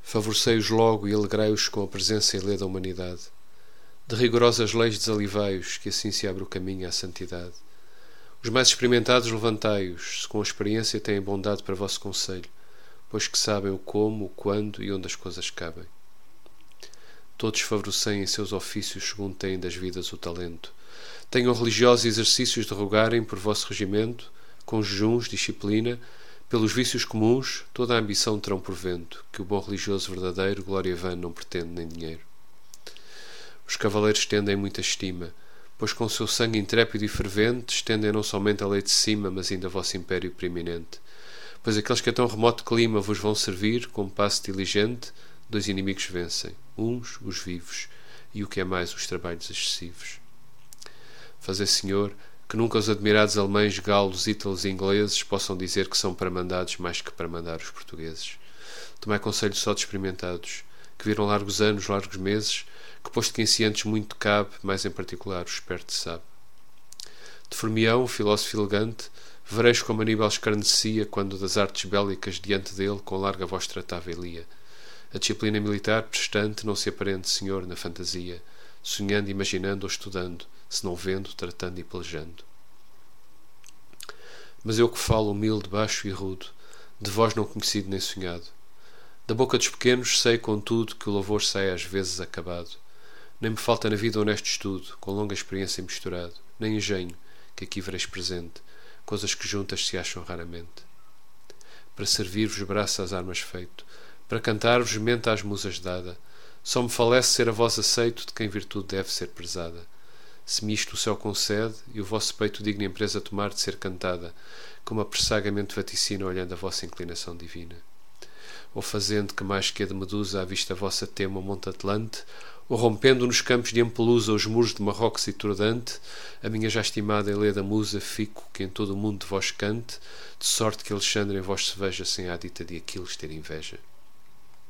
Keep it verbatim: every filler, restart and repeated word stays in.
Favorecei-os logo e alegrai-os com a presença e lê da humanidade. De rigorosas leis desalivai-os, que assim se abre o caminho à santidade. Os mais experimentados levantai-os, se com a experiência têm bondade para vosso conselho, pois que sabem o como, o quando e onde as coisas cabem. Todos favorecem em seus ofícios segundo têm das vidas o talento. Tenham religiosos exercícios de rogarem por vosso regimento, com jejuns, disciplina, pelos vícios comuns, toda a ambição terão por vento, que o bom religioso verdadeiro glória vã não pretende nem dinheiro. Os cavaleiros tendem muita estima, pois com o seu sangue intrépido e fervente estendem não somente a lei de cima, mas ainda vosso império preeminente. Pois aqueles que a tão remoto clima vos vão servir, com passo diligente, dois inimigos vencem, uns os vivos, e o que é mais os trabalhos excessivos. Fazei, Senhor, que nunca os admirados alemães, galos, ítalos e ingleses possam dizer que são para mandados mais que para mandar os portugueses. Tomai conselho só de experimentados, que viram largos anos, largos meses, que posto que em cientes muito cabe, mais em particular o esperto sabe. De Formião, filósofo elegante, vereis como Aníbal escarnecia quando das artes bélicas diante dele com larga voz tratava e lia. A disciplina militar prestante não se aparente, Senhor, na fantasia, sonhando, imaginando ou estudando, se não vendo, tratando e pelejando. Mas eu que falo humilde, baixo e rudo, de vós não conhecido nem sonhado, da boca dos pequenos sei, contudo, que o louvor sai às vezes acabado. Nem me falta na vida honesto estudo, com longa experiência misturado, nem engenho, que aqui vereis presente, coisas que juntas se acham raramente. Para servir-vos braço às armas feito, para cantar-vos mente às musas dada, só me falece ser a vós aceito de quem virtude deve ser prezada. Se me isto o céu concede, e o vosso peito digna empresa tomar de ser cantada, como apressadamente vaticina olhando a vossa inclinação divina. Ou fazendo que mais que a de Medusa à vista vossa tema o monte Atlante, ou rompendo nos campos de Ampelusa os muros de Marrocos e Turdante, a minha já estimada e leda musa fico que em todo o mundo de vós cante, de sorte que Alexandre em vós se veja sem a dita de Aquiles ter inveja.